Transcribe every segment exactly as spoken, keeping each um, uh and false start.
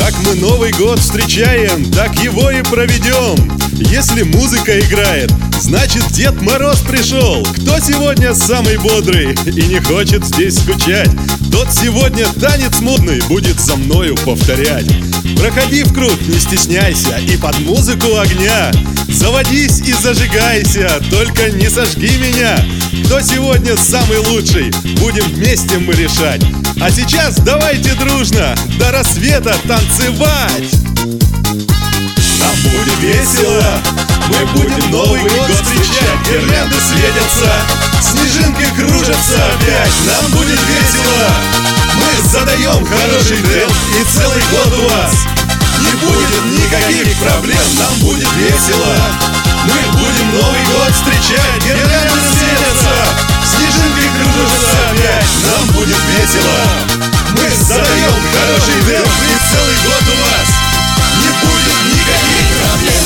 Как мы Новый год встречаем, так его и проведем. Если музыка играет, значит Дед Мороз пришел. Кто сегодня самый бодрый и не хочет здесь скучать, тот сегодня танец модный будет за мною повторять. Проходи в круг, не стесняйся, и под музыку огня заводись и зажигайся, только не сожги меня. Кто сегодня самый лучший, будем вместе мы решать. А сейчас давайте дружно до рассвета танцевать. Нам будет весело, мы будем Новый год встречать. Гирлянды светятся, снежинки кружатся опять. Нам будет весело, мы задаем хороший темп, и целый год у вас не будет никаких проблем. Нам будет весело, мы будем Новый год встречать. Гирлянды светятся, снежинки кружатся опять. Нам будет весело, мы задаем хороший темп, и целый год у вас не будет никаких проблем.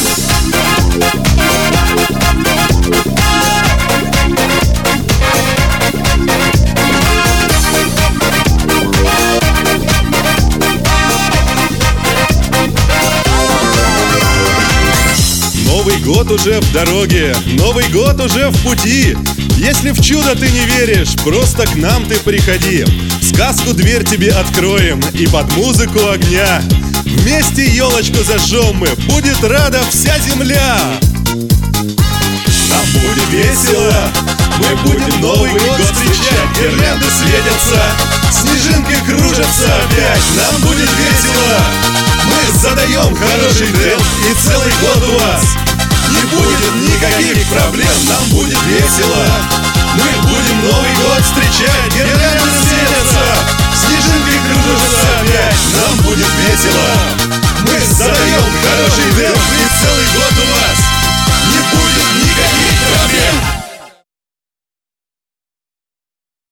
Новый год уже в дороге, Новый год уже в пути. Если в чудо ты не веришь, просто к нам ты приходи. Сказку дверь тебе откроем и под музыку огня вместе елочку зажжем мы, будет рада вся земля. Нам будет весело, мы будем Новый год встречать. Гирлянды светятся, снежинки кружатся опять. Нам будет весело, мы задаем хороший темп, и целый год у вас не будет никаких проблем. Нам будет весело, мы будем Новый год встречать.